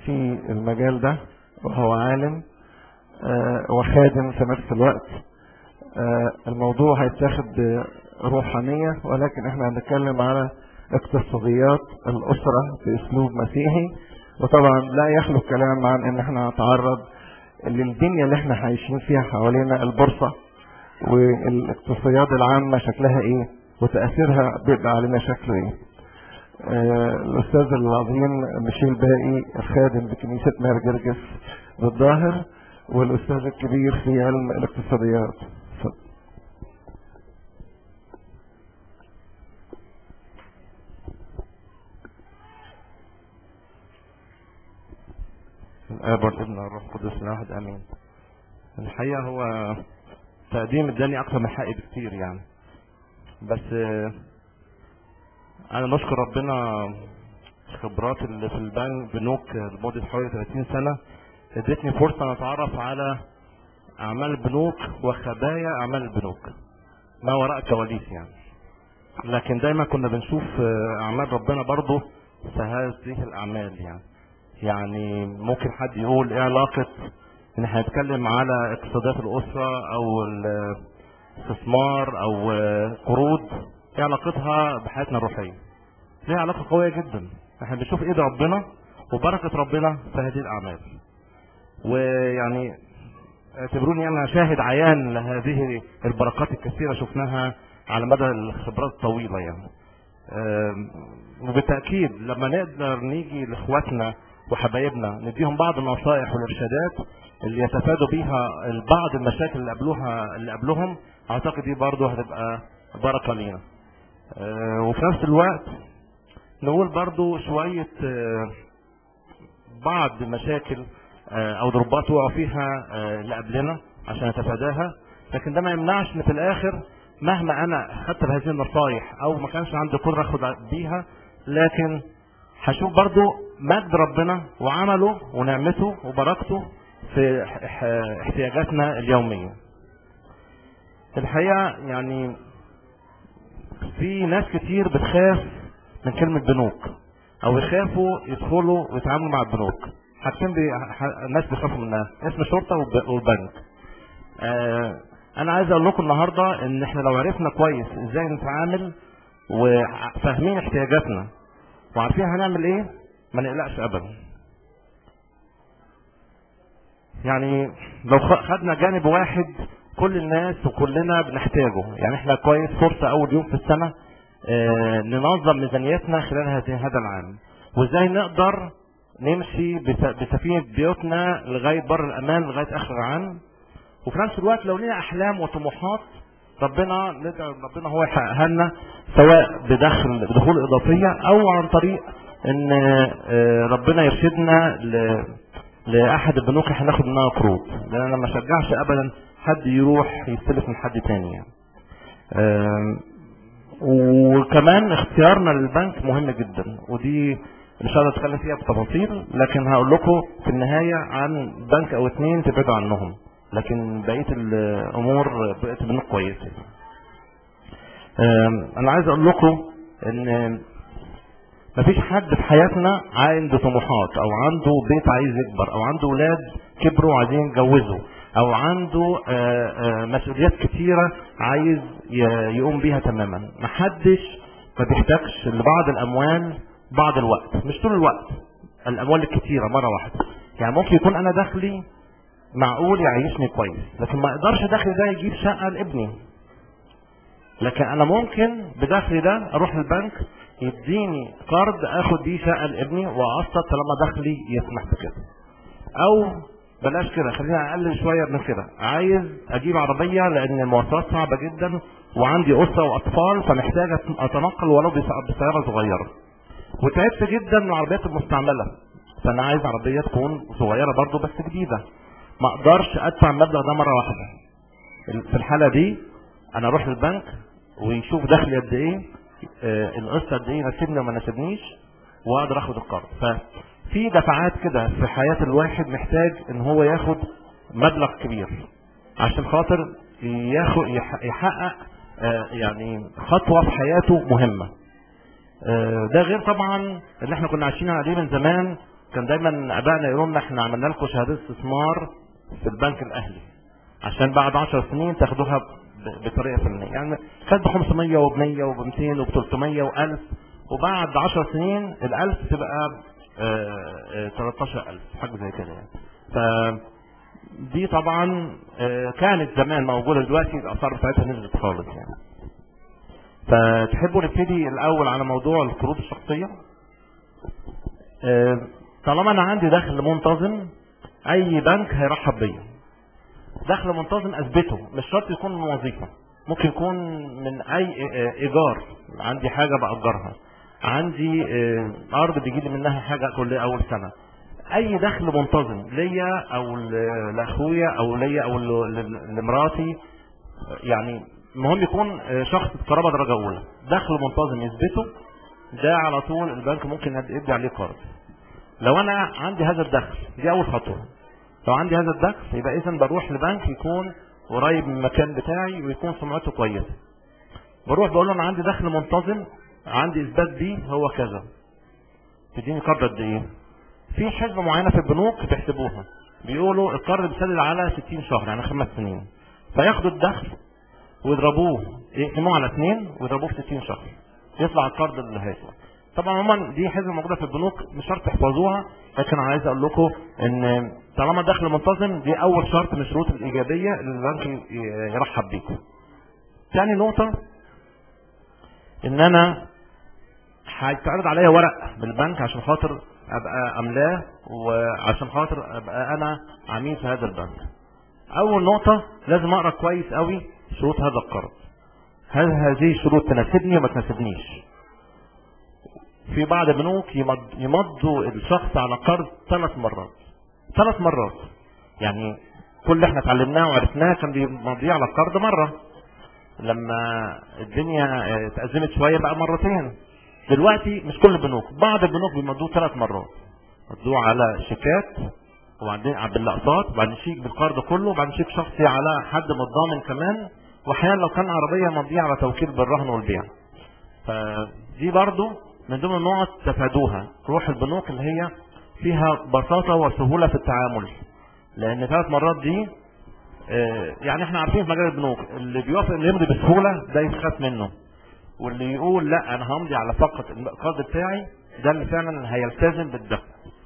في المجال ده، وهو عالم وخادم في نفس الوقت. الموضوع هيتاخد بروحانية، ولكن احنا هنتكلم على اقتصاديات الأسرة بأسلوب مسيحي. وطبعا لا يخلو الكلام عن ان احنا نتعرض للدنيا اللي احنا عايشين فيها حوالينا، البورصة والاقتصاديات العامة شكلها ايه وتأثيرها بيبقى علينا شكله ايه. الأستاذ العظيم ميشيل باقي الخادم بكنيسة مار جرجس بالظاهر، والأستاذ الكبير في علم الاقتصاديات. الآب والابن والروح القدس واحد امين. الحقيقه هو تقديم اداني اكتر من حقي بكتير يعني، بس انا نشكر ربنا. خبرات اللي في البنوك لمده حوالي 30 سنه ادتني فرصه ان اتعرف على اعمال البنوك وخبايا اعمال البنوك ما وراء الكواليس يعني. لكن دايما كنا بنشوف اعمال ربنا برضه في هذه الاعمال يعني ممكن حد يقول ايه علاقة ان احنا هنتكلم على اقتصادات الاسرة او الاستثمار او قروض، ايه علاقتها بحياتنا الروحية؟ ليها علاقة قوية جدا. احنا بنشوف ايد ربنا وبركة ربنا في هذه الاعمال، ويعني اعتبروني انا شاهد عيان لهذه البركات الكثيرة شفناها على مدى الخبرات الطويلة يعني. وبالتأكيد لما نقدر نيجي لاخواتنا وحبايبنا نديهم بعض النصائح والارشادات اللي يتفادوا بيها بعض المشاكل اللي قبلهم، اعتقد دي برضه هتبقى بركة لينا. وفي نفس الوقت نقول برضه شوية بعض المشاكل او ضربات وقعوا فيها اللي قبلنا عشان نتفاداها. لكن ده ما يمنعش ان في الاخر مهما انا خدت بهذه النصائح او ما كانش عندي قدرة اخد بيها، لكن هشوف برضو مجد ربنا وعمله ونعمته وبركته في احتياجاتنا اليومية. الحقيقة يعني في ناس كتير بتخاف من كلمة بنوك او يخافوا يدخلوا ويتعاملوا مع البنوك. حاجتين الناس بيخافوا منها، اسم الشرطة والبنك. انا عايز اقول لكم النهاردة ان احنا لو عرفنا كويس ازاي نتعامل وفاهمين احتياجاتنا وعارفين هنعمل ايه ما نقلقش ابدا. يعني لو خدنا جانب واحد كل الناس وكلنا بنحتاجه، يعني احنا كويس فرصة اول يوم في السنة ننظم ميزانيتنا خلال هذا العام، وازاي نقدر نمشي بسفينة بيوتنا لغاية بر الامان لغاية اخر العام. وفي نفس الوقت لو لنا احلام وطموحات ربنا هو يحققها لنا، سواء بدخول اضافية او عن طريق ان ربنا يرشدنا لاحد البنوك احنا ناخد منها قروض، لان انا ما شجعش ابدا حد يروح يستلف من حد تاني يعني. وكمان اختيارنا للبنك مهم جدا، ودي مش هقدر اتكلم فيها بتفاصيل، لكن هقول لكم في النهاية عن بنك او اتنين تبعدوا عنهم، لكن بقية الامور بقيت بنوك كويسة. انا عايز اقول لكم ان مفيش حد في حياتنا عنده طموحات او عنده بيت عايز يكبر او عنده ولاد كبروا وعايزين يتجوزوا او عنده مسؤوليات كتيرة عايز يقوم بيها تماما. محدش ما بيحتاجش لبعض الاموال بعض الوقت، مش طول الوقت الاموال الكتيرة مرة واحدة. يعني ممكن يكون انا دخلي معقول يعيشني كويس، لكن ما اقدرش دخلي ده يجيب شقة لابني. لكن انا ممكن بدخلي ده اروح البنك يديني قرض اخد بيه شقة لابني واقسط طالما دخلي يسمح بكده. او بلاش كده، خلينا اقلل شوية من كده، عايز اجيب عربية لان المواصلات صعبة جدا وعندي اسرة واطفال فمحتاج اتنقل ولو بسيارة صغيرة، وتعبت جدا من العربيات المستعملة، فانا عايز عربية تكون صغيرة برضو بس جديدة. ما اقدرش ادفع المبلغ ده مرة واحدة. في الحالة دي انا اروح للبنك ويشوف دخلي قد ايه، القسط قد ايه يناسبني وما يناسبنيش، واقدر اخد القرض. ففي دفعات كده في حياة الواحد محتاج ان هو ياخد مبلغ كبير عشان خاطر يحقق يعني خطوة في حياته مهمة. ده غير طبعا اللي احنا كنا عايشين عليه من زمان، كان دايما ابائنا يقولوا لنا احنا عملنا لكم شهاده استثمار في البنك الاهلي عشان بعد 10 سنين تاخدوها بطريقه فلانيه. يعني كانت ب 500 وب 100 وب 200 وب 300 و1000، وبعد 10 سنين ال1000 تبقى 13000 حاجه زي كده يعني. فدي طبعا كانت زمان موجوده، دلوقتي الاسعار بتاعتها نزلت خالص يعني. فتحبوا نبتدي الاول على موضوع القروض الشخصيه؟ طالما انا عندي دخل منتظم اي بنك هيرحب بيا. دخل منتظم اثبته، مش شرط يكون من وظيفه، ممكن يكون من اي ايجار، عندي حاجه باجرها، عندي ارض بيجي لي منها حاجه كل اول سنه. اي دخل منتظم ليا او لاخويا او ليا او لمراتي، يعني المهم يكون شخص قرابه درجه اولى، دخل منتظم يثبته، ده على طول البنك ممكن يدي عليه قرض. لو انا عندي هذا الدخل، دي اول خطوه. لو عندي هذا الدخل يبقى اذا بروح لبنك يكون قريب من المكان بتاعي ويكون سمعته كويسه. بروح بقول له انا عندي دخل منتظم، عندي اثبات بيه هو كذا، تديني قرض قد ايه؟ في حسبه معينه في البنوك بيحسبوها، بيقولوا القرض بيسدد على 60 شهر يعني 5 سنين، فياخدوا الدخل ويضربوه، يقسموه على 2 ويضربوه في 60 شهر، يطلع القرض اللي هيطلع. طبعا عموما دي حسبه موجوده في البنوك، مش شرط تحفظوها، لكن انا عايز اقول لكم ان طالما دخل منتظم دي اول شرط من الشروط الايجابيه اللي البنك يرحب بيكم. ثاني نقطه ان انا هيتعرض عليا ورق من البنك عشان خاطر ابقى املاه، وعشان خاطر ابقى انا عميل في هذا البنك. اول نقطه لازم اقرا كويس قوي شروط هذا القرض، هل هذه الشروط تناسبني وما تناسبنيش. في بعض البنوك يمضوا الشخص على قرض 3 مرات، 3 مرات، يعني كل اللي احنا اتعلمناه وعرفناه كان بيمضيه على القرض مره، لما الدنيا اتأزمت شويه بقى مرتين. دلوقتي مش كل البنوك، بعض البنوك بيمضوه 3 مرات، مضوه على شيكات وبعدين بالاقساط وبعدين شيك بالقرض كله وبعدين شيك شخصي على حد متضامن كمان، واحيانا لو كان عربيه مضيه على توكيل بالرهن والبيع. فدي برضو من ضمن النقط تفادوها، روح البنوك اللي هي فيها بساطه وسهوله في التعامل، لان 3 مرات دي يعني احنا عارفين في مجال البنوك اللي بيوافق اللي يمضي بسهوله ده يخاف منه، واللي يقول لا انا همضي على فقط القرض بتاعي ده اللي فعلا هيلتزم بالدخل.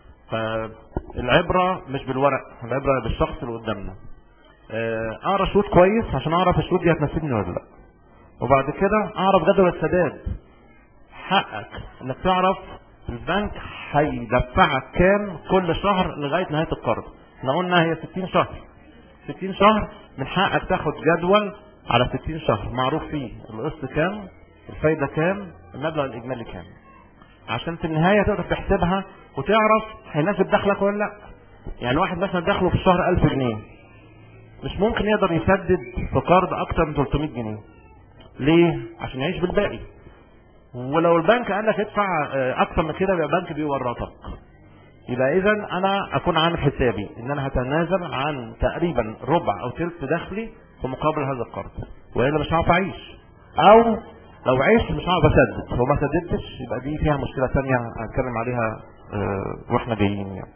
فالعبره مش بالورق، العبره بالشخص اللي قدامنا. اقرا شروط كويس عشان اعرف الشروط دي هتناسبني ولا لا، وبعد كده اعرف جدول السداد. حقك انك تعرف البنك هيدفعك كام كل شهر لغايه نهايه القرض. احنا قلنا هي 60 شهر، 60 شهر من حقك تاخد جدول على 60 شهر معروف فيه القسط كام، الفايده كام، المبلغ الاجمالي كام، عشان في النهايه تقدر تحسبها وتعرف هيناسب دخلك ولا لا. يعني واحد مثلا دخله في الشهر 1000 جنيه مش ممكن يقدر يسدد في قرض اكتر من 300 جنيه. ليه؟ عشان يعيش بالباقي. ولو البنك قال لك ادفع اكتر من كده يبقى البنك بيورطك. يبقى اذا انا اكون عامل حسابي ان انا هتنازل عن تقريبا ربع او ثلث دخلي في مقابل هذا القرض، والا مش هعرف اعيش، او لو عشت مش هعرف اسدد. لو ما سددتش يبقى دي فيها مشكله ثانيه هنتكلم عليها واحنا جايين يعني.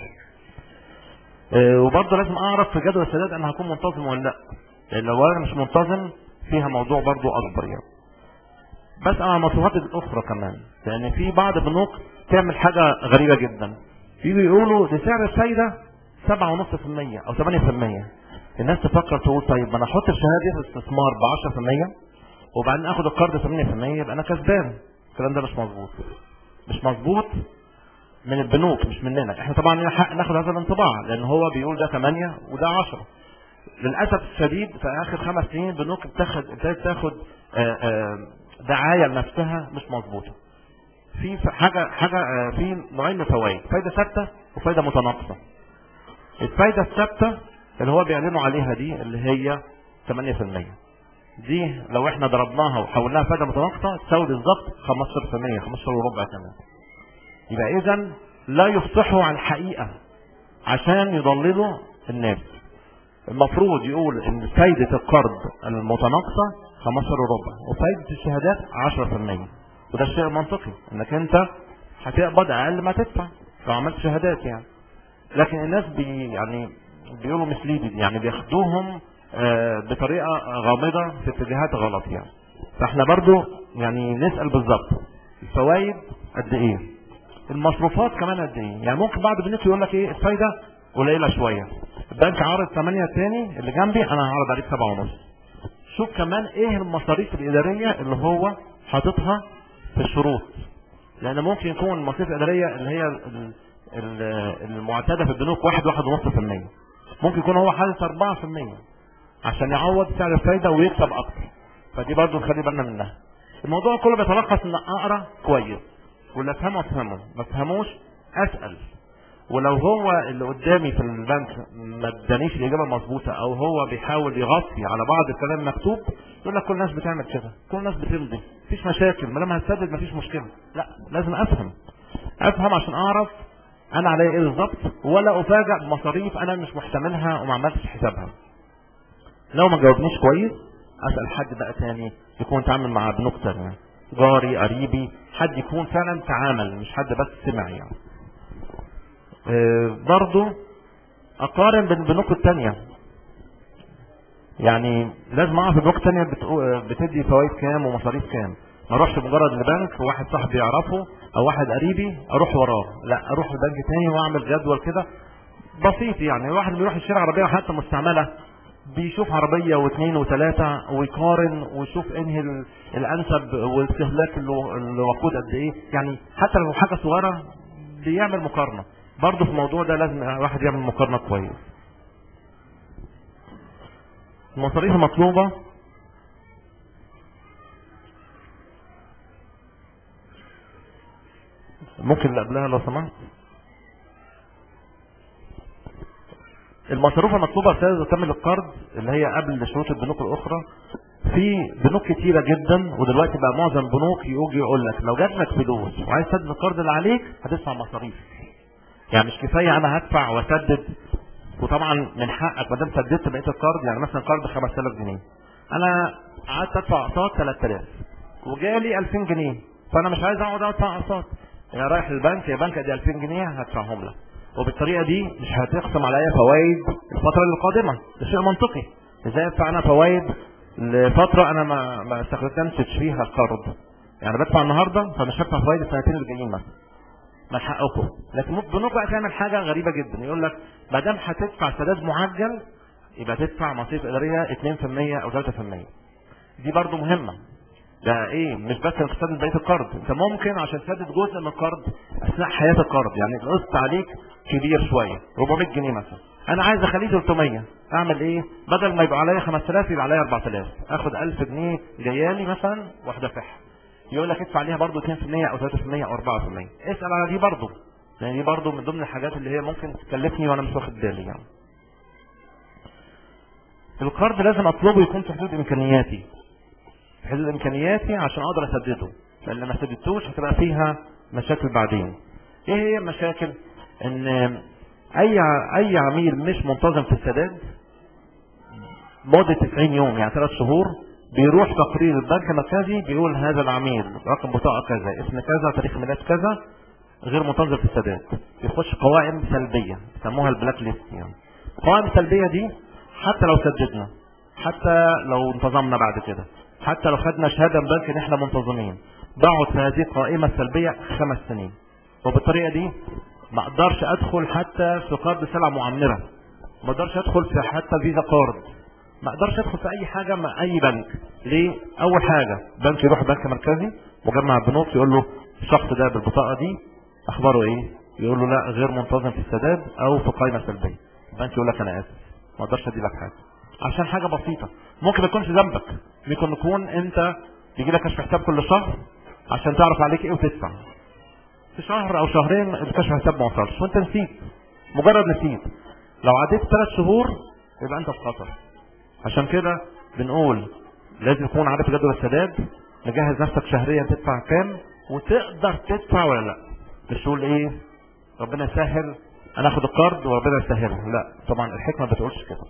وبرضه لازم اعرف في جدول السداد انا هكون منتظم ولا لا، لان لو انا مش منتظم فيها موضوع برضه اكبر يعني. بس على المصروفات الاخرى كمان، لان في بعض البنوك تعمل حاجه غريبه جدا، يجوا يقولوا ده سعر الفايده 7.5% او 8%. الناس تفكر تقول طيب ما انا احط الشهاده دي في الاستثمار ب 10% وبعدين اخد القرض 8% يبقى انا كسبان. الكلام ده مش مظبوط، مش مظبوط من البنوك مش مننا. احنا طبعا لنا حق ناخد هذا الانطباع لان هو بيقول ده 8 وده 10. للاسف الشديد في اخر 5 سنين البنوك ابتدت تاخد دعايه لنفسها مش مظبوطه. في حاجه في نوعين من الفوائد، فايده ثابته وفايده متناقصه. الفايده الثابته اللي هو بيعلنوا عليها دي اللي هي 8%، دي لو احنا ضربناها وحولناها فايده متناقصه تساوي بالظبط 15%، 15 وربع كمان. يبقى اذا لا يفصحوا عن الحقيقه عشان يضللوا الناس. المفروض يقول ان فايده القرض المتناقصه 15 وربع وفايده الشهادات 10%، وده الشيء المنطقي انك انت هتقبض اقل ما تدفع. لو عملت شهادات يعني. لكن الناس يعني بيقولوا مسليدد، يعني بياخدوهم بطريقه غامضه في اتجاهات غلط يعني. فاحنا برضو يعني نسال بالظبط الفوائد قد ايه، المصروفات كمان قد ايه. يعني ممكن بعض الناس يقول لك ايه الفايده قليله شويه، البنك عارض 8 التاني اللي جنبي انا هعرض عليك 7.5. شوف كمان ايه المصاريف الاداريه اللي هو حاططها في الشروط، لان ممكن يكون المصاريف الاداريه اللي هي المعتاده في البنوك 1.5%، ممكن يكون هو حاطط 4% عشان يعوض سعر الفايده ويكسب اكتر. فدي برضه نخلي بالنا منها. الموضوع كله بيتلخص ان اقرا كويس، واللي افهمه افهمه، ما افهموش اسال. ولو هو اللي قدامي في البنك ما ادانيش الاجابه المظبوطه، او هو بيحاول يغطي على بعض الكلام المكتوب، يقول لك كل الناس بتعمل كده، كل الناس بتمضي، مفيش مشاكل، ما لما هتسدد مفيش مشكله. لا، لازم افهم عشان اعرف انا عليا ايه بالظبط، ولا افاجئ بمصاريف انا مش محتملها وما عملتش حسابها. لو ما جاوبنيش كويس اسال حد بقى تاني يكون اتعامل مع بنوك تانيه، جاري، قريبي، حد يكون فعلا تعامل، مش حد بس سمع يعني. برضو اقارن بالبنوك التانية، يعني لازم اعرف البنوك التانية بتدي فوائد كام ومصاريف كام. ما اروحش مجرد لبنك واحد صاحبي يعرفه او واحد قريبي اروح وراه، لا، اروح لبنك تاني واعمل جدول كده بسيط. يعني الواحد بيروح يشتري عربيه حتى مستعمله، بيشوف عربيه واثنين وثلاثه ويقارن ويشوف انهي الانسب واستهلاك الوقود قد ايه. يعني حتى لو حاجه صغيره بيعمل مقارنه. برضه في الموضوع ده لازم الواحد يعمل مقارنه كويس. المصاريف المطلوبه ممكن اللي قبلها لو سمحت. المصاريف المطلوبه استاذ تكمل القرض اللي هي قبل شروط البنوك الاخرى. في بنوك كتيره جدا، ودلوقتي بقى معظم بنوك يجي يقول لك لو جات لك فلوس وعايز تسدد القرض اللي عليك هتدفع مصاريف. يعني مش كفايه انا هدفع واسدد، وطبعا من حقك ما دام سددت بقيه القرض. يعني مثلا قرض 5000 جنيه، انا قعدت ادفع اقساط 3000 وجالي 2000 جنيه، فانا مش عايز اقعد ادفع اقساط. يعني رايح للبنك، يا بنك ادي 2000 جنيه هدفعهم لك، وبالطريقه دي مش هتقسم عليا فوائد الفتره القادمه. ده شيء منطقي. ازاي ادفع انا فوائد لفتره انا ما استخدمتش فيها القرض؟ يعني بدفع النهارده فمش هدفع فوائد السنتين اللي جايين مثلا، من حقكم. لكن البنوك بقى تعمل حاجه غريبه جدا، يقول لك ما دام هتدفع سداد معجل يبقى تدفع مصاريف اداريه 2% او 3%. دي برضو مهمه. ده ايه؟ مش بس انك تسدد بقيه القرض، انت ممكن عشان تسدد جزء من القرض اثناء حياه القرض، يعني القسط عليك كبير شويه 400 جنيه مثلا، انا عايز اخليه 300، اعمل ايه؟ بدل ما يبقى عليا 5000 يبقى عليا 4000، اخد 1000 جنيه جايالي مثلا وادفعها. يقول لك ادفع عليها برضه 2% او 3% او 4%. اسال على دي برضه، لان دي برضه من ضمن الحاجات اللي هي ممكن تكلفني وانا مش واخد بالي يعني. القرض لازم اطلبه يكون في حدود امكانياتي، في حدود امكانياتي عشان اقدر اسدده، لان ما سددتوش هتبقى فيها مشاكل بعدين. ايه هي المشاكل؟ ان اي عميل مش منتظم في السداد مدة 90 يوم، يعني 3 شهور، بيروح تقرير البنك المركزي بيقول هذا العميل رقم بطاقة كذا، اسم كذا، تاريخ ميلاد كذا، غير منتظم في السداد. يخش قوائم سلبية يسموها البلاك ليست. يعني القوائم السلبية دي حتى لو سددنا، حتى لو انتظمنا بعد كده، حتى لو خدنا شهادة من بنك ان احنا منتظمين، بقعد في هذه القائمة السلبية 5 سنين. وبالطريقة دي ما اقدرش ادخل حتى في قرض سلع معمرة، ما اقدرش ادخل في حتى فيزا قارد، ما اقدرش ادخل في اي حاجه مع اي بنك. ليه؟ اول حاجه بنك يروح بنك مركزي مجمع البنوك يقول له الشخص ده بالبطاقه دي اخباره ايه؟ يقول له لا غير منتظم في السداد او في قائمه سلبيه. البنك يقول لك انا اسف ما اقدرش ادي لك حاجه، عشان حاجه بسيطه ممكن ما يكونش ذنبك، ممكن يكون انت يجي لك كشف حساب كل شهر عشان تعرف عليك ايه وتدفع. في شهر او شهرين الكشف حساب ما وصلش وانت نسيت، مجرد نسيت. لو عديت 3 شهور يبقى انت في خطر. عشان كده بنقول لازم يكون عارف جدول السداد، نجهز نفسك شهريا تدفع كام وتقدر تدفع ولا لا. مش تقول ايه ربنا يسهل انا اخد القرض وربنا يسهله، لا طبعا الحكمه ما بتقولش كده.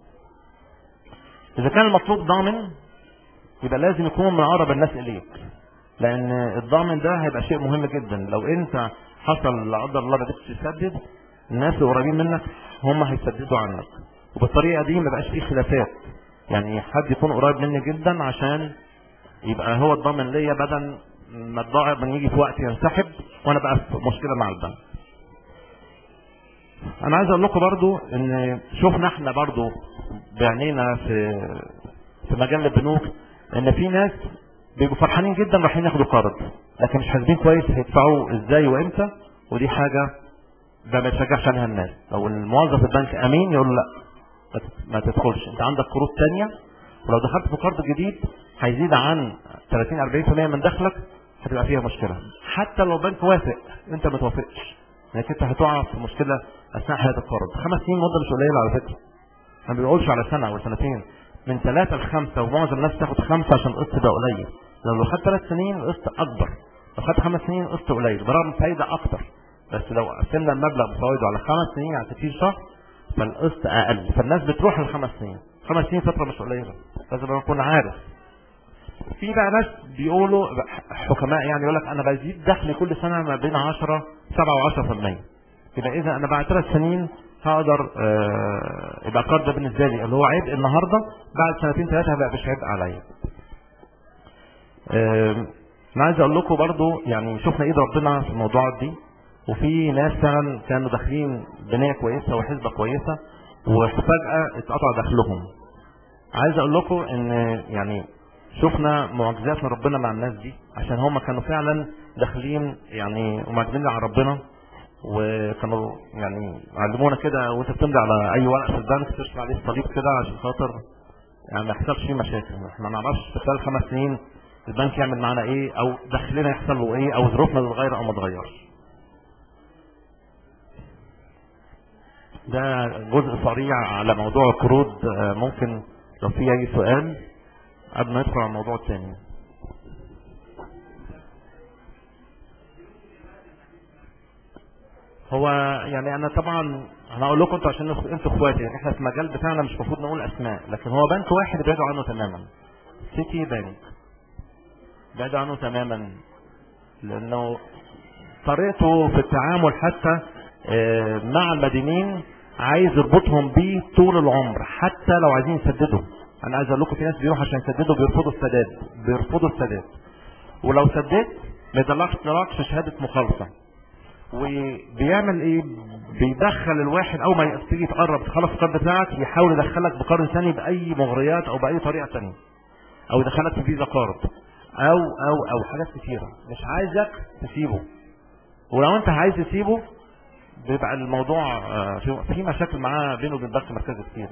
اذا كان المطلوب ضامن يبقى لازم يكون من اقرب الناس اليك، لان الضامن ده هيبقى شيء مهم جدا. لو انت حصل لا قدر الله ما قدرتش تسدد، الناس القريبين منك هم هيسددوا عنك، وبالطريقه دي ما بقاش فيه خلافات. يعني حد يكون قريب مني جدا عشان يبقى هو الضامن ليا، بدل ما الضائع من يجي في وقت ينسحب وانا بقى في مشكله مع البنك. انا عايز اقول لكم برضو ان شفنا احنا برضو بعينينا في مجال البنوك ان في ناس بيبقوا فرحانين جدا رايحين ياخدوا قرض، لكن مش حاسبين كويس هيدفعوا ازاي وامتى، ودي حاجه ده ما يتشجعش عليها الناس. لو الموظف البنك امين يقول لا ما تدخلش، انت عندك قروض تانية، ولو دخلت في قرض جديد هيزيد عن 30-40% من دخلك، هتبقى فيها مشكله. حتى لو البنك وافق انت ما توافقش، لانك انت هتقع في مشكله اثناء حياه القرض. 5 سنين مده مش قليله على فكره، ما بيقولش على سنه او سنتين، من 3 ل5، ومعظم الناس تاخد 5 عشان القسط ده قليل. لو خدت 3 سنين القسط اكبر، لو خدت 5 سنين القسط قليل برغم الفايده اكتر، بس لو قسمنا المبلغ بفوائده على 5 سنين على 60 شهر فالقسط اقل، فالناس بتروح ل5 سنين. 5 سنين فتره مش قليله، لازم نكون عارف. في بقى ناس بيقولوا حكماء يعني يقول لك انا بزيد دخلي كل سنه ما بين 7 و10%، يبقى اذا انا بعد 3 سنين هقدر يبقى القرض ده بالنسبه لي اللي هو عبء النهارده، بعد 2-3 هبقى مش عبء عليا. انا عايز اقول لكم برضو يعني شفنا ايد ربنا في الموضوعات دي، وفي ناس فعلا كانوا داخلين بنيه كويسه وحسبه كويسه وفجاه اتقطع دخلهم. عايز اقول لكم ان يعني شفنا معجزات من ربنا مع الناس دي، عشان هم كانوا فعلا داخلين يعني ومعتمدين على ربنا، وكانوا يعني علمونا كده وانت بتمضي على اي ورق في البنك ترسم عليه الصليب كده عشان خاطر يعني ما يحصلش فيه مشاكل. احنا ما نعرفش في خلال 5 سنين البنك يعمل معانا ايه، او دخلنا يحصل له ايه، او ظروفنا تتغير او ما تتغيرش. ده جزء سريع على موضوع القروض. ممكن لو في اي سؤال قبل ما ندخل على الموضوع الثاني. هو يعني انا طبعا انا هقول لكم انتوا عشان انتوا اخواتي، احنا في المجال بتاعنا مش المفروض نقول اسماء، لكن هو بنك واحد بعدوا عنه تماما، سيتي بنك، بعدوا عنه تماما، لانه طريقته في التعامل حتى مع المدينين عايز يربطهم بيه طول العمر، حتى لو عايزين يسددوا. انا عايز اقول لكم في ناس بيروحوا عشان يسددوا بيرفضوا السداد، ولو سددت ما يطلعش شهاده مخالصه. وبيعمل ايه؟ بيدخل الواحد اول ما تيجي تقرب تخلص القرض بتاعك يحاول يدخلك بقرض ثاني باي مغريات او باي طريقه ثانيه، او يدخلك في فيزا قرض او حاجات كثيره، مش عايزك تسيبه. ولو انت عايز تسيبه بيبقى الموضوع في مشاكل معاه بينه وبين البنك المركزي كتير.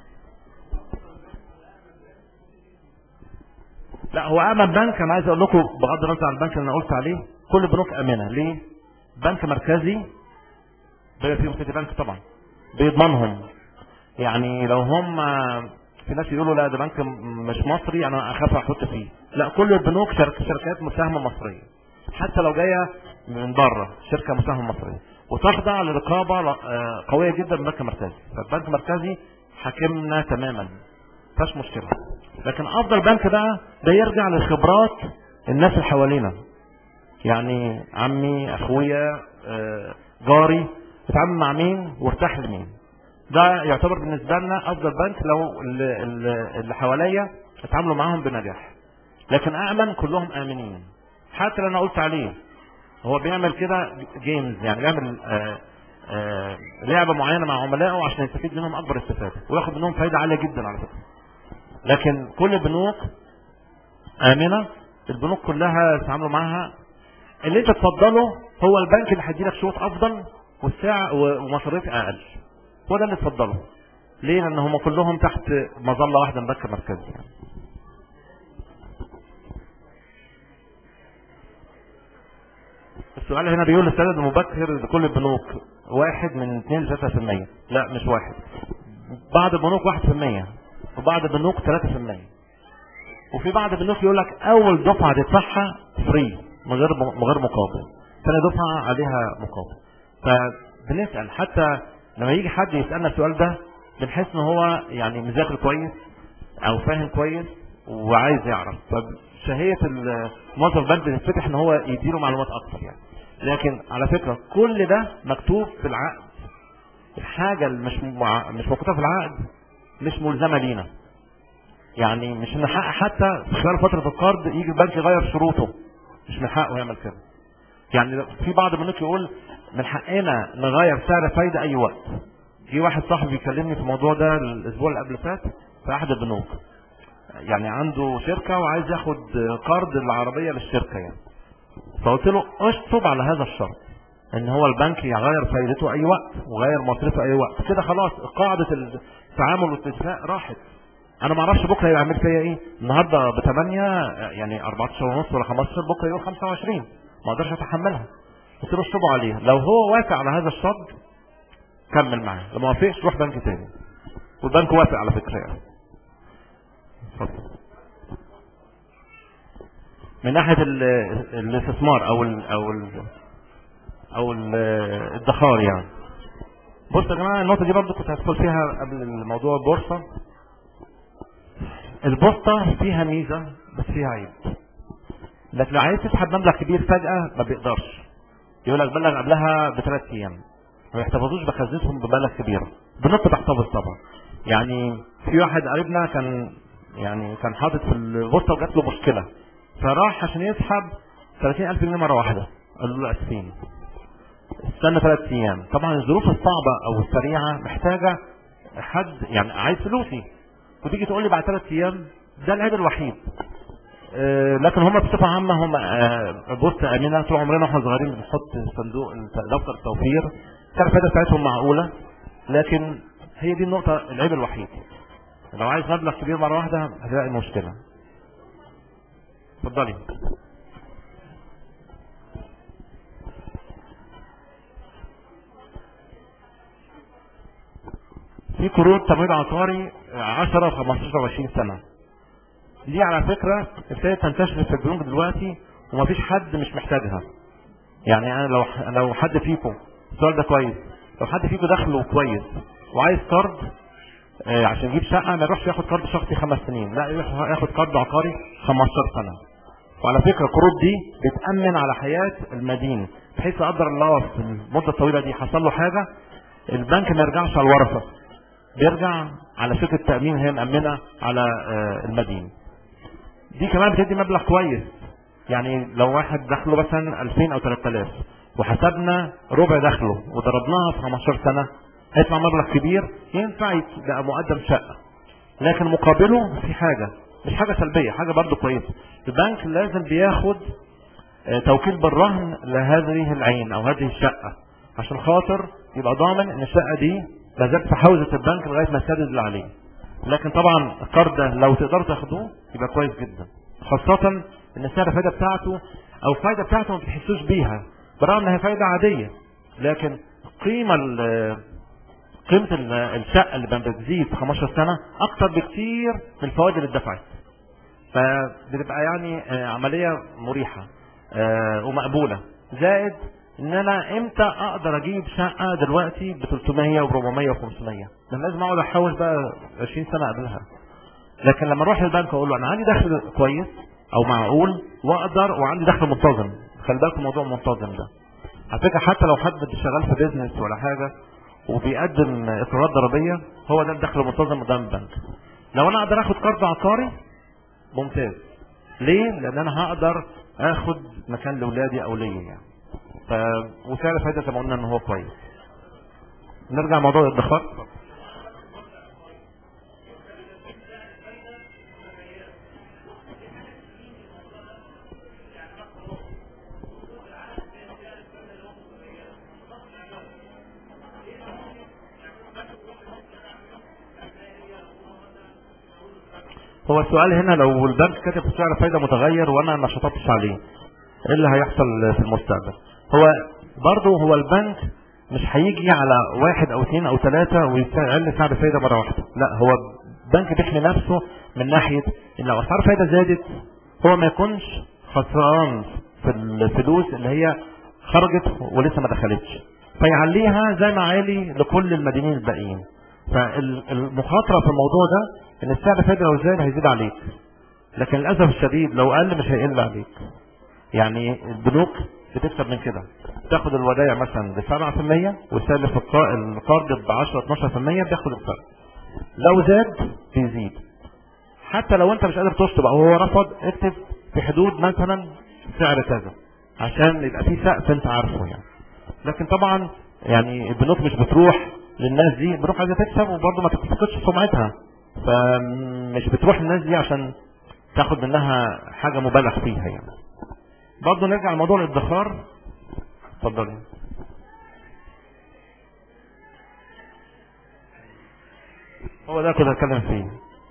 لا هو امن بنك. انا عايز اقول لكم بغض النظر عن البنك اللي انا قلت عليه، كل البنوك امنه. ليه؟ بنك مركزي بيبقى فيهم سيتي بنك طبعا بيضمنهم. يعني لو هم في ناس يقولوا لا ده بنك مش مصري انا اخاف احط فيه، لا كل البنوك شركات مساهمه مصريه، حتى لو جايه من بره شركه مساهمه مصريه، وتخضع لرقابه قويه جدا من البنك المركزي. فالبنك المركزي حاكمنا تماما، مفيش مشكله. لكن افضل بنك بقى ده يرجع لخبرات الناس اللي حوالينا، يعني عمي اخويا جاري اتعامل مع مين وارتاح لمين، ده يعتبر بالنسبه لنا افضل بنك لو اللي حواليا اتعاملوا معاهم بنجاح. لكن امن كلهم امنين. حتى اللي انا قلت عليه هو بيعمل كده جيمز، يعني بيعمل لعبه معينه مع عملائه عشان يستفيد منهم اكبر استفاده وياخد منهم فايده عاليه جدا على فكره. لكن كل البنوك امنه، البنوك كلها يتعاملوا معاها. اللي انت تفضله هو البنك اللي هيدي لك شروط افضل والسعر ومصاريف اقل، هو ده اللي تفضله. ليه؟ لان هم كلهم تحت مظله واحده من البنك المركزي. يعني السؤال هنا بيقول السداد المبكر لكل البنوك 1 من 2 ل 3%. لا مش 1، بعض البنوك 1% وبعض البنوك 3%، وفي بعض البنوك يقول لك اول دفعه تدفعها فري من غير مقابل، ثاني دفعه عليها مقابل. فبنسال حتى لما يجي حد يسالنا السؤال ده بنحس ان هو يعني مذاكر كويس او فاهم كويس وعايز يعرف. فشهيه موظف البنك بتتفتح ان هو يديله معلومات اكتر. يعني لكن على فكرة كل ده مكتوب في العقد. الحاجة اللي مش مكتوبة في العقد مش ملزمة لينا. يعني مش من حق حتى في خلال فترة القرض يجي البنك يغير شروطه، مش من حقه يعمل كده. يعني في بعض البنوك يقول من حقنا نغير سعر الفايدة اي وقت. في واحد صاحبي بيكلمني في الموضوع ده الاسبوع اللي قبل فات في احد البنوك، يعني عنده شركة وعايز ياخد قرض العربية للشركة يعني. فقلت له اشطب على هذا الشرط ان هو البنك يغير فايدته اي وقت وغير مصرفه اي وقت، كده خلاص قاعدة التعامل والاتفاق راحت. انا ما اعرفش بكره هيعمل فيا ايه. النهارده ب8 يعني 14 ونص ولا 15، بكره يقول 25، ما اقدرش اتحملها. قلت له اشطبوا عليها، لو هو وافق على هذا الشرط كمل معاه، لو ما وافقش روح بنك تاني. والبنك وافق على فكره يعني. اتفضل. من ناحيه الاستثمار او الادخار يعني. بص يا جماعه، النقطه دي برضو كنت هدخل فيها قبل الموضوع البورصه. البورصه فيها ميزه بس فيها عيب. لكن لو عايز تسحب مبلغ كبير فجاه ما بيقدرش، يقول لك بلغ قبلها ب3 ايام، ما يحتفظوش بخزنتهم بمبالغ كبيره. بنط تحتفظ طبعا. يعني في واحد قريبنا كان حاطط في البورصه وجات له مشكله، فراح عشان يسحب 30,000 جنيه مره واحده، قالوا له اسفين استنى 3 ايام. طبعا الظروف الصعبه او السريعه محتاجه حد يعني عايز فلوسي، وتيجي تقول لي بعد 3 ايام، ده العيب الوحيد. لكن هم بصفه عامه هم بورصه امنه. طول عمرنا واحنا صغيرين بنحط صندوق دفتر التوفير، كان الفائده بتاعتهم معقوله. لكن هي دي النقطه العيب الوحيد، لو عايز مبلغ كبير مره واحده هتلاقي مشكله. اتفضلي. في قروض تمويل عقاري 10 و15 و20 سنه. دي على فكره ابتدت تنتشر في البنوك دلوقتي ومفيش حد مش محتاجها. يعني انا لو حد فيكم، السؤال ده كويس، لو حد فيكم دخله كويس وعايز قرض عشان يجيب شقه، ما يروحش ياخد قرض شخصي 5 سنين، لا يروح ياخد قرض عقاري 15 سنه. وعلى فكره القروض دي بتامن على حياه المدين، بحيث لا قدر الله في المده الطويله دي حصل له حاجه، البنك ما يرجعش على الورثه، بيرجع على شركه تامين هي مامنه على المدين. دي كمان بتدي مبلغ كويس. يعني لو واحد دخله مثلا 2000 او 3000 وحسبنا ربع دخله وضربناها في 15 سنه، هيدفع مبلغ كبير ينفع يبقى مقدم شقه. لكن مقابله في حاجه مش حاجه سلبيه، حاجه برضو كويسه. البنك لازم بياخد توكيل بالرهن لهذه العين او هذه الشقه، عشان خاطر يبقى ضامن ان الشقه دي لا زالت في حوزه البنك لغايه ما يسدد اللي عليه. لكن طبعا القرض ده لو تقدروا تاخدوه يبقى كويس جدا، خاصه ان سعر الفايده بتاعته او الفايده بتاعته ما بتحسوش بيها، برغم انها فايده عاديه، لكن قيمه الشقه اللي بتزيد في 15 سنه اكتر بكتير من الفوائد اللي اتدفعت. فبتبقى يعني عمليه مريحه ومقبوله. زائد ان انا امتى اقدر اجيب شقه دلوقتي ب 300 و 400 و 500؟ ده لازم اقعد احوش بقى 20 سنه قبلها. لكن لما اروح البنك اقول له انا عندي دخل كويس او معقول واقدر وعندي دخل منتظم. خلي بالكم موضوع منتظم ده على فكره، حتى لو حد شغال في بيزنس ولا حاجه وبيقدم اقرارات ضريبيه، هو ده الدخل المنتظم قدام البنك. لو انا اقدر اخد قرض عقاري ممتاز. ليه؟ لان انا هقدر اخد مكان لاولادي او ليا يعني. وسعر الفايده زي ما قلنا ان هو كويس. نرجع لموضوع الادخار. هو السؤال هنا لو البنك كاتب سعر فايده متغير وانا ما شطبتش عليه، ايه اللي هيحصل في المستقبل؟ هو البنك مش هيجي على 1 أو 2 أو 3 ويقل سعر فايده مره واحده. لا، هو البنك بيحمي نفسه من ناحيه ان لو اسعار فايده زادت هو ما يكونش خسران في الفلوس اللي هي خرجت ولسه ما دخلتش، فيعليها زي ما عالي لكل المدينين الباقيين. فالمخاطره في الموضوع ده ان السعر الفايده لو زاد هيزيد عليك، لكن للاسف الشديد لو قل مش هيقل عليك. يعني البنوك بتكسب من كده. تاخد الودائع مثلا ب 7% وتسلف القرض ب 10 12% بياخد الفرق. لو زاد بيزيد. حتى لو انت مش قادر تشطب او هو رفض، اكتب في حدود مثلا سعر كذا عشان يبقى في سقف انت عارفه يعني. لكن طبعا يعني البنوك مش بتروح للناس دي، البنوك عايزه تكسب وبرضه ما تفقدش سمعتها، فمش بتروح للناس دي عشان تاخد منها حاجه مبالغ فيها يعني. برضه نرجع لموضوع الادخار. اتفضل. هو ده كنت هتكلم فيه.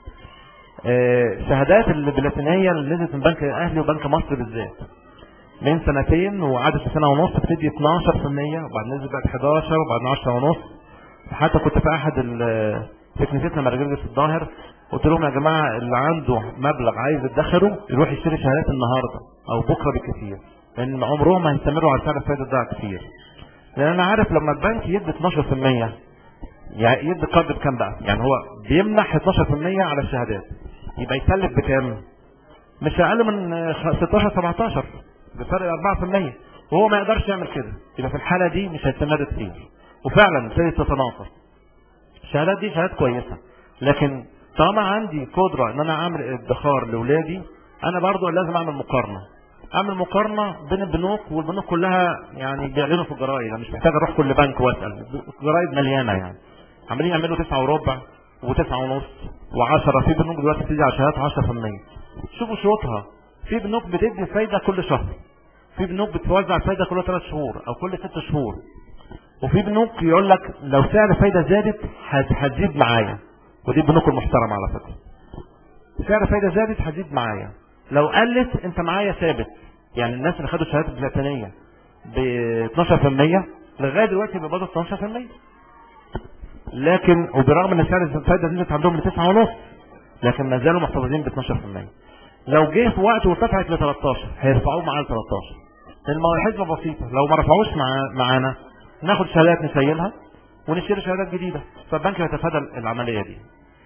شهادات البلاتينيه اللي نزلت من بنك الاهلي وبنك مصر بالذات من سنتين وقعدت سنه ونص بتدي 12%، وبعد نزلت بقت 11 وبعدين 10 ونص. حتى كنت في احد في كنيستنا مرجلة الظاهر قلت لهم يا جماعه اللي عنده مبلغ عايز يدخره يروح يشتري شهادات النهارده او بكره بالكثير، لان عمرهم ما هيستمروا على سعر الفائده ده كتير. لان انا عارف لما البنك يدي 12% يعني يدي قرض بكام بقى؟ يعني هو بيمنح 12% على الشهادات، يبقى يسلف بكام؟ مش اقل من 16 17 بفرق 4%، وهو ما يقدرش يعمل كده. يبقى في الحاله دي مش هيستمر كتير، وفعلا ابتدت تتناقص. الشهادات دي شهادات كويسه، لكن طالما عندي قدره ان انا اعمل ادخار لاولادي، انا برضو لازم اعمل مقارنه بين البنوك، والبنوك كلها يعني بيعلنوا في الجرايد. انا مش محتاج اروح كل بنك واسال، الجرايد مليانه يعني، عمالين يعملوا 9 وربع و9 ونص و10. في بنوك دلوقتي بتدي على شهادات 10%. شوفوا شروطها. في بنوك بتدي فايده كل شهر، في بنوك بتوزع فايده كل 3 شهور او كل 6 شهور، وفي بنوك يقول لك لو سعر الفايده زادت هتزيد معايا، ودي البنوك المحترمه على فكره. سعر الفايده زادت هتزيد معايا، لو قلت انت معايا ثابت. يعني الناس اللي خدوا الشهادات البلاتينيه ب 12% لغايه دلوقتي بيقبضوا 12%، لكن وبرغم ان سعر الفايده نزلت عندهم ل 9 ونص، لكن ما زالوا محتفظين ب 12%. لو جه في وقت وارتفعت ل 13 هيرفعوه معاه ل 13. الحسبه بسيطه، لو ما رفعوش معانا ناخد شهادات نسيلها ونشتري شهادات جديده، فالبنك يتفادى العمليه دي.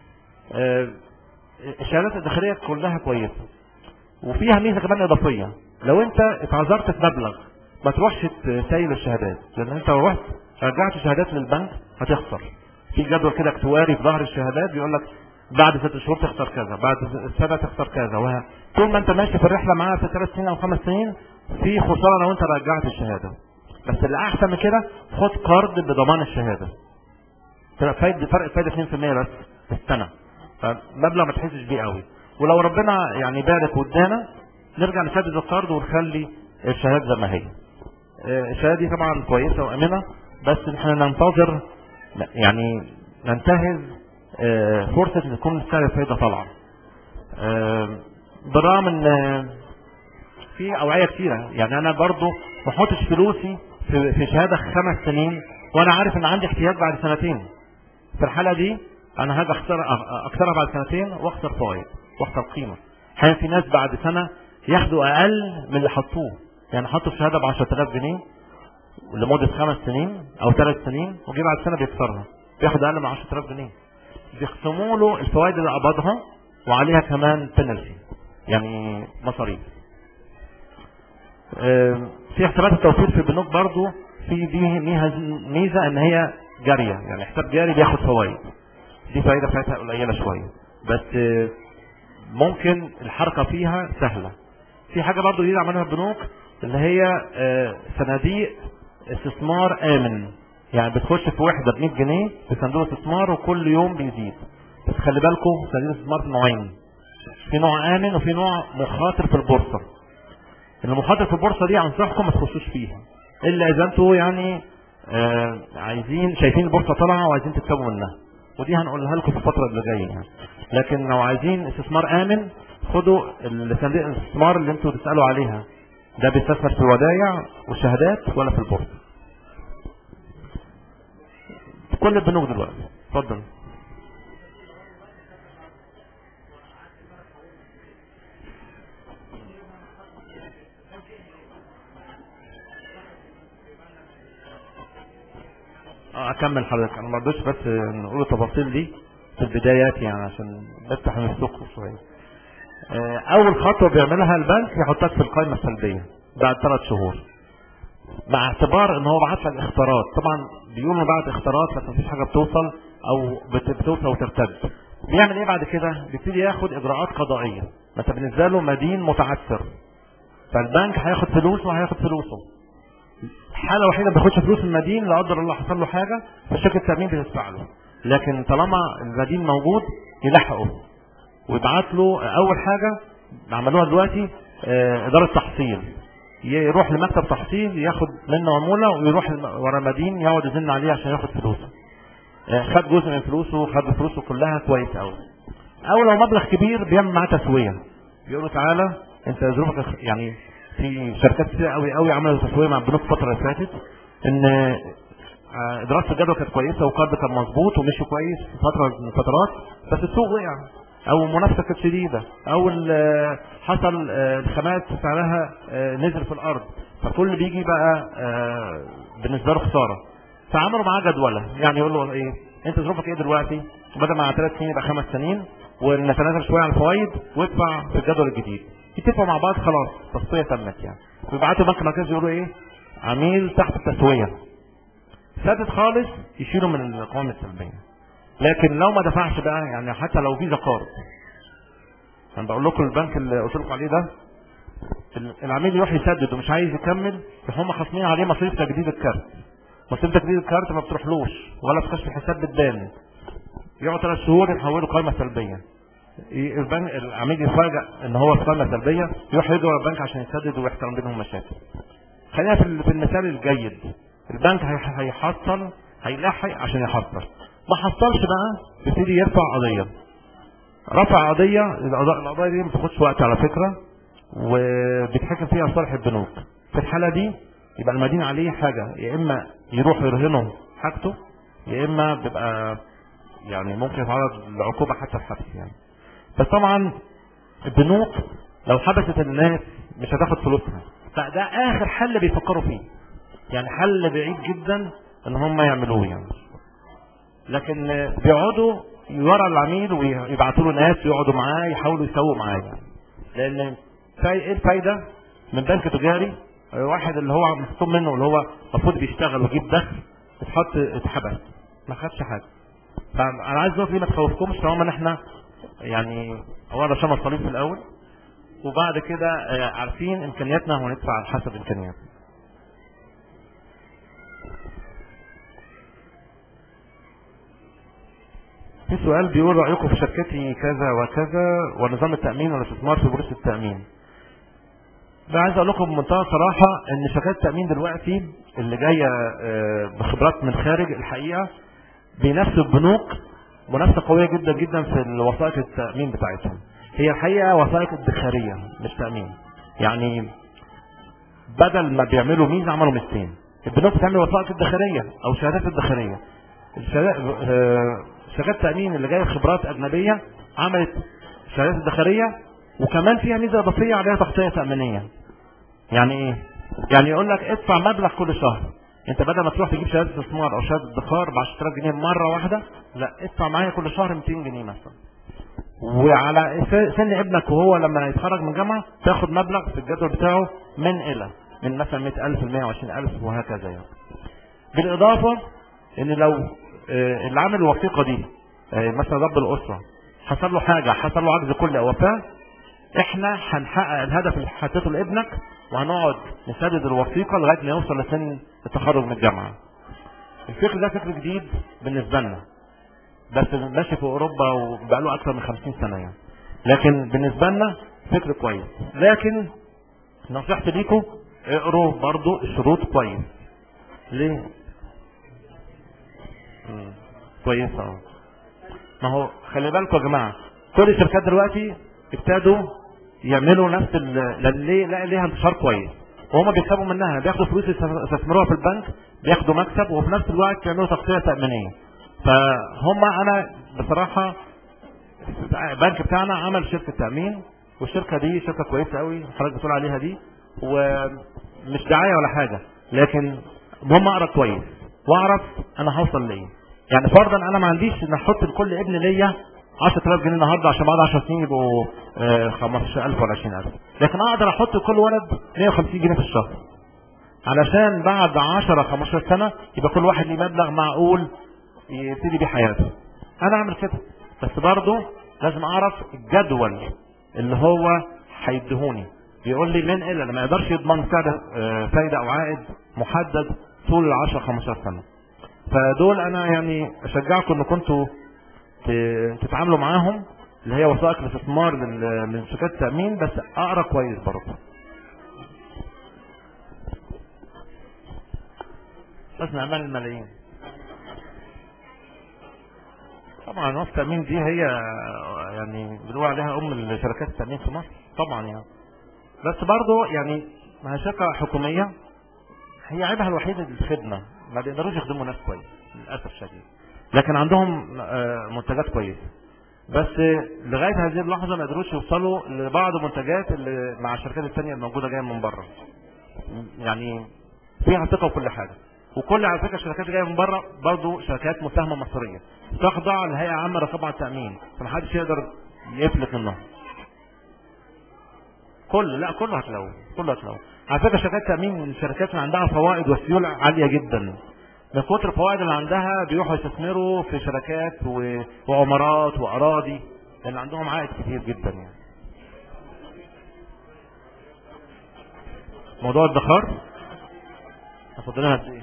الشهادات الداخليه كلها كويسه، وفيها ميزه كمان اضافيه. لو انت اتعذرت في مبلغ ما تروحش تسيل الشهادات، لان انت لو رحت رجعت شهادات للبنك هتخسر. في جدول كده اكتواري في ظهر الشهادات بيقول لك بعد 6 شهور تخسر كذا، بعد سنه تخسر كذا، طول ما انت ماشي في الرحله معاها في 3 سنين او 5 سنين في خساره لو انت رجعت الشهاده. بس اللي احسن من كده خد قرض بضمان الشهاده، فرق فايده 2% بس في السنه، فمبلغ ما تحسش بيه قوي. ولو ربنا يعني بارك وادانا نرجع نسدد القرض ونخلي الشهاده زي ما هي. الشهاده دي طبعا كويسه وامنه، بس احنا ننتظر يعني ننتهز فرصه ان تكون سعر الفايده طالعه. بالرغم ان في اوعيه كتيره، يعني انا برضو ما احطش فلوسي في شهاده 5 سنين وانا عارف ان عندي احتياج بعد 2 سنين. في الحاله دي انا هاجي اكسرها بعد 2 سنين واخسر فوائد واخسر قيمه. حين في ناس بعد سنه ياخدوا اقل من اللي حطوه، يعني حطوا في شهاده ب 10000 جنيه لمده 5 سنين او 3 سنين، وجي بعد سنه بيكسرها بياخد اقل من 10000 جنيه. بيخصموا له الفوائد اللي قبضها وعليها كمان بنالتي، يعني مصاريف. في حسابات التوفير في البنوك برضو في دي ميزه ان هي جاريه، يعني حساب جاري بياخد فوائد، دي فائده بتاعتها قليله شويه، بس ممكن الحركه فيها سهله. في حاجه برضو جديده عملها البنوك اللي هي صناديق استثمار امن، يعني بتخش في وحده ب 100 جنيه في صندوق استثمار وكل يوم بيزيد. بس خلي بالكم صناديق الاستثمار في نوعين، في نوع امن وفي نوع مخاطر في البورصه. المخاطر في البورصه دي انصحكم ما تخشوش فيها الا اذا انتوا يعني عايزين شايفين البورصه طالعه وعايزين تكسبوا منها، ودي هنقولها لكم في الفتره اللي جايه يعني. لكن لو عايزين استثمار امن خدوا صناديق الاستثمار اللي انتوا بتسالوا عليها، ده بيستثمر في الودائع والشهادات ولا في البورصه. في كل البنوك دلوقتي. اتفضل. اكمل حضرتك، انا ما رضيتش بس نقول التفاصيل دي في البدايات يعني عشان بفتح نفسكم شويه. اول خطوه بيعملها البنك يحطك في القائمه السلبيه بعد 3 شهور. مع اعتبار ان هو بعت لك اختارات. طبعا بيقولوا بعد اختارات لكن مفيش حاجه بتوصل او بتوصل وترتد. بيعمل ايه بعد كده؟ بيبتدي ياخد اجراءات قضائيه. مثلا بالنسبه له مدين متعثر، فالبنك هياخد فلوسه وهياخد فلوسه. الحاله الوحيده ما بياخدش فلوس المدين لا قدر الله حصل له حاجه فشركه التامين بتدفع له، لكن طالما المدين موجود يلحقه ويبعت له. اول حاجه عملوها دلوقتي اداره تحصيل، يروح لمكتب تحصيل ياخد منه عموله ويروح ورا مدين يقعد يزن عليه عشان ياخد فلوسه. خد جزء من فلوسه، خد فلوسه كلها كويس قوي. او لو مبلغ كبير بيعمل معاه تسويه، بيقول له تعالى انت ظروفك يعني. في شركات كتير قوي قوي عملوا تسويه مع البنوك الفتره اللي فاتت ان دراسه الجدوى كانت كويسه والقرض كان مظبوط ومشي كويس في فتره من الفترات، بس السوق وقع او المنافسه كانت شديده او حصل الخامات سعرها نزل في الارض، فكل بيجي بقى بالنسبه له خساره. فعملوا معاه جدوله، يعني يقول له ايه انت ظروفك ايه دلوقتي؟ بدل ما 3 سنين يبقى 5 سنين ونتنازل شويه عن الفوائد وادفع في الجدول الجديد. يتفقوا مع بعض خلاص التصفيه تمت يعني. ويبعتوا بنك مركزي يقولوا ايه؟ عميل تحت التسويه. سدد خالص يشيلوا من القوائم السلبيه. لكن لو ما دفعش بقى يعني حتى لو فيزا كارد. انا بقول لكم البنك اللي قلت لكم عليه ده العميل يروح يسدد ومش عايز يكمل، هم خاصمين عليه مصاريف تجديد الكارت. مصاريف تجديد الكارت ما بتروحلوش ولا في كشف الحساب بالدان. يقعد 3 شهور يحولوا قائمه سلبيه. البنك العميل يفاجئ ان هو في قائمه سلبيه، يروح يدور على البنك عشان يسدد ويحصل بينهم مشاكل. خلينا في المثال الجيد. البنك هيحصل هيلحق عشان يحصل، ما حصلش بقى يبتدي يرفع قضيه. رفع قضيه، القضيه دي ما بتاخدش وقت على فكره وبيتحكم فيها صالح البنوك. في الحاله دي يبقى المدين عليه حاجه، يا اما يروح يرهنه حاجته يا اما بيبقى يعني ممكن يتعرض لعقوبه حتى الحبس يعني. بس طبعا البنوك لو حبست الناس مش هتاخد فلوسها، فده اخر حل بيفكروا فيه، يعني حل بعيد جدا ان هم يعملوه يعني. لكن بيقعدوا ورا العميل ويبعتوا له ناس يقعدوا معاه يحاولوا يسووا معاه يعني. لان ايه الفايده من بنك تجاري واحد اللي هو مخصوم منه اللي هو المفروض بيشتغل ويجيب دخل اتحبس ما خدش حاجه. فانا عايز اقول ما تخوفكمش طالما ان احنا يعني اولا رشمنا الصليب في الاول وبعد كده عارفين امكانياتنا وندفع على حسب امكانياتنا. في سؤال بيقول رايكم في شركتي كذا وكذا ونظام التامين والاستثمار في بورصه التامين. ده عايز اقول لكم بمنتهى الصراحه ان شركات التامين دلوقتي اللي جايه بخبرات من خارج الحقيقه بينافسوا البنوك منافسه قويه جدا جدا في الوثائق التامين بتاعتهم. هي الحقيقه وثائق ادخاريه مش تامين، يعني بدل ما بيعملوا ميزه عملوا ميزتين. البنوك بتعمل وثائق ادخاريه او شهادات ادخاريه. شركات التامين اللي جايه خبرات اجنبيه عملت شهادات ادخاريه وكمان فيها ميزه اضافيه عليها تغطيه تامينيه. يعني ايه؟ يعني يقول لك ادفع مبلغ كل شهر. انت بدل ما تروح تجيب شهاده استثمار او شهاده ادخار ب 10000 جنيه مره واحده، لا ادفع معايا كل شهر 200 جنيه مثلا. وعلى سن ابنك وهو لما يتخرج من جامعه تاخد مبلغ في الجدول بتاعه من مثلا 100000 ل 120000 وهكذا يعني. بالاضافه ان لو اللي عامل الوثيقه دي مثلا رب الاسره حصل له حاجه، حصل له عجز كلي او وفاه، احنا هنحقق الهدف اللي حطيته لابنك وهنقعد نسدد الوثيقه لغايه ما يوصل لسن التخرج من الجامعه. الفكر ده فكر جديد بالنسبه لنا بس ماشي في اوروبا وبقاله اكثر من 50 سنه يعني. لكن بالنسبه لنا فكر كويس. لكن نصيحتي ليكم اقروا برضو الشروط كويس. ليه؟ كويس ما هو خلي بالكم يا جماعه كل الشركات دلوقتي ابتدوا يعملوا نفس ليه ليها انتشار كويس وهم بيكسبوا منها، بياخدوا فلوس يستثمروها في البنك بياخدوا مكسب وفي نفس الوقت بيعملوا تغطيه تامينيه. فهم انا بصراحه البنك بتاعنا عمل شركه تامين والشركه دي شركه كويسه قوي حضرتك بتقول عليها دي ومش دعايه ولا حاجه، لكن المهم اقرا كويس واعرف انا هوصل لايه. يعني فرضا انا ما عنديش ان احط لكل ابن ليا 10000 جنيه النهارده عشان بعد 10 سنين يبقوا 15000 ولا 20000، لكن اقدر احط لكل ولد 150 جنيه في الشهر. علشان بعد 10-15 سنة يبقى كل واحد ليه مبلغ معقول يبتدي بيه حياته. انا اعمل كده، بس برضه لازم اعرف الجدول اللي هو هيديهوني. بيقول لي من الا ما يقدرش يضمن فايدة او عائد محدد طول 10-15 سنة. فدول انا يعني اشجعكم ان كنتوا تتعاملوا معاهم، اللي هي وثائق الاستثمار من شركات التأمين، بس اقرا كويس برضه. بس نعمل الملايين. طبعا وثائق التأمين دي هي يعني بنقول عليها الشركات التأمين في مصر طبعا يعني. بس برضه يعني ما شركة حكومية هي عيبها الوحيد الخدمة، ما بيقدروش يخدموا ناس كويس للأسف الشديد، لكن عندهم منتجات كويسة. بس لغاية هذه اللحظة ما قدروش يوصلوا لبعض المنتجات اللي مع الشركات الثانية الموجودة جاية من بره. يعني فيها ثقة وكل حاجة، وكل على فكرة الشركات جاية من بره برضه شركات مساهمة مصرية تخضع لهيئة عامة رقابة على التأمين، فمحدش يقدر يفلت منهم. كله هتلاقوه. على فكرة شركات التأمين من الشركات اللي عندها فوائد وسيولة عالية جدا. من كتر الفوائد اللي عندها بيروحوا يستثمروا في شركات وعمارات وأراضي، لأن عندهم عائد كتير جدا يعني. موضوع الادخار هفضلها قد ايه؟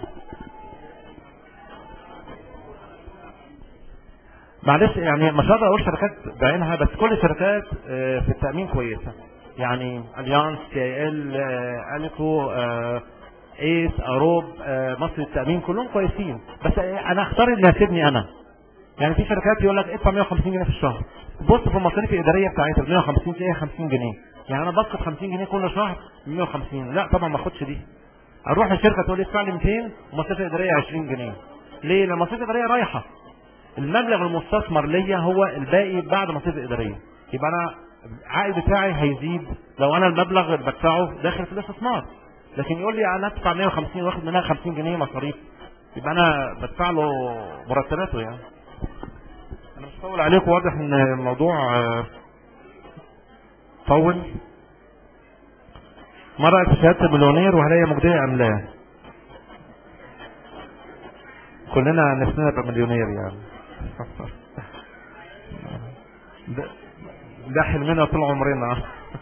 معلش يعني مش هقدر اقول شركات بعينها، بس كل الشركات في التأمين كويسة. يعني اليانس، KL، اليكو، ايس، اروب، مصر التأمين، كلهم كويسين. بس انا اختار اللي يناسبني انا. يعني في شركات يقول لك ادفع 150 جنيه في الشهر، بص في المصاريف الاداريه بتاعتها 150 تلاقيها 50 جنيه، يعني انا بسقط 50 جنيه كل شهر من 150. لا طبعا ما اخدش دي. اروح الشركه تقول لي ادفع لي 200 ومصاريف الاداريه 20 جنيه. ليه؟ لان المصاريف الاداريه رايحه، المبلغ المستثمر ليا هو الباقي بعد المصاريف الاداريه. يبقى انا العائد بتاعي هيزيد لو انا المبلغ اللي بدفعه داخل في الاستثمار. لكن يقول لي انا ادفع 150 واخد منها 50 جنيه مصاريف، يبقى انا بدفع له مرتباته. يعني انا مش هطول عليكم، واضح ان الموضوع طول. ما رايك في شهاده المليونير وهل هي مجديه ام لا؟ كلنا نفسنا نبقى مليونير يعني. ده حلمنا طول عمرنا.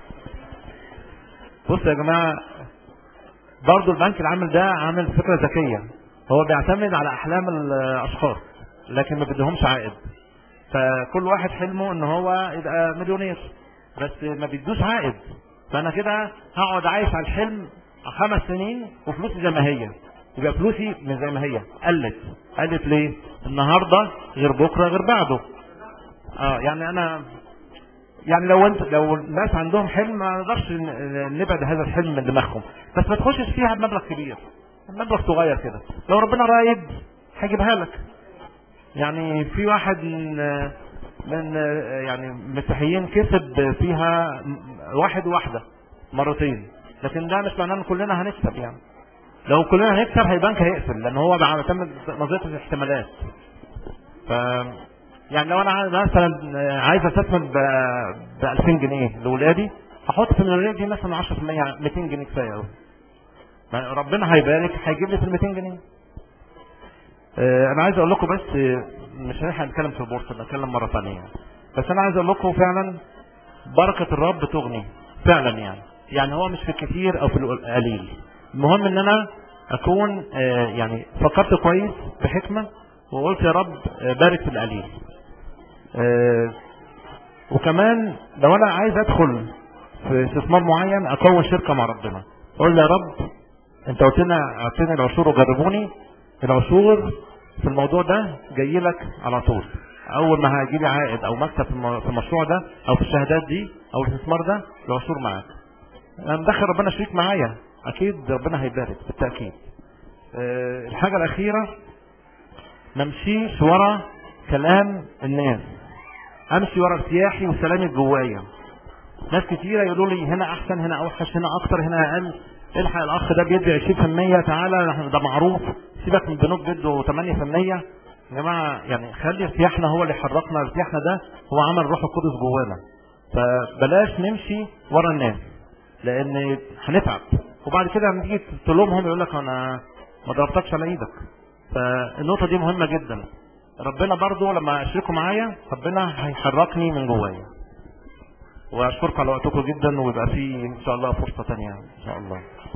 بص يا جماعه، برضو البنك العامل ده عامل فكره ذكيه، هو بيعتمد على احلام الاشخاص لكن ما بيديهمش عائد. فكل واحد حلمه ان هو يبقى مليونير بس ما بيدوش عائد. فانا كده هقعد عايش على الحلم 5 سنين وفلوسي زي ما هي، يبقى فلوسي من زي ما هي قلت ليه؟ النهارده غير بكره غير بعده. يعني انا يعني لو الناس عندهم حلم ما نقدرش نبعد هذا الحلم من دماغهم، بس ما تخشش فيها بمبلغ كبير، مبلغ صغير كده، لو ربنا رايد هيجيبها لك. يعني في واحد من يعني مسيحيين كسب فيها 1 وواحدة مرتين، لكن ده مش معناه ان كلنا هنكسب. يعني لو كلنا هنكسب هيبقى البنك هيقفل، لان هو بيعتمد نظريه الاحتمالات. ف يعني لو انا مثلا عايز استثمر ب 2000 جنيه لاولادي، هحط في المليونير دي مثلا 10%، 200 جنيه كفايه قوي. ربنا هيبارك هيجيب لي في ال 200 جنيه. انا عايز اقول لكم بس، مش هنلحق نتكلم في البورصه، نتكلم مره ثانيه. بس انا عايز اقول لكم فعلا بركه الرب تغني فعلا. يعني هو مش في الكثير او في القليل، المهم ان انا اكون يعني فكرت كويس بحكمه وقلت يا رب بارك في القليل. وكمان لو انا عايز ادخل في استثمار معين اكون شركه مع ربنا، اقول يا رب انت قلت لنا اعطيني العشور وجربوني، العشور في الموضوع ده جاي لك على طول، اول ما هيجي لي عائد او مكسب في المشروع ده او في الشهادات دي او الاستثمار ده العشور معاك. انا مدخل ربنا شريك معايا، اكيد ربنا هيبارك بالتاكيد. الحاجه الاخيره، ما امشيش ورا كلام الناس، امشي ورا ارتياحي وسلامي جوايا. ناس كتيره يقولوا لي هنا احسن، هنا اوحش، هنا اكتر، هنا اقل، الحق الاخ ده بيدي 20%، تعالى ده معروف، سيبك من البنوك بيدوا 8%. يا جماعه يعني خلي ارتياحنا هو اللي حركنا، ارتياحنا ده هو عمل الروح القدس جوانا. فبلاش نمشي ورا الناس لان هنتعب. وبعد كده لما تيجي تلومهم يقول لك انا ما ضربتكش على ايدك. فالنقطه دي مهمه جدا. ربنا برضو لما اشركه معايا ربنا هيحركني من جوايا. واشكركم على وقتكم جدا، ويبقى في ان شاء الله فرصه ثانيه ان شاء الله.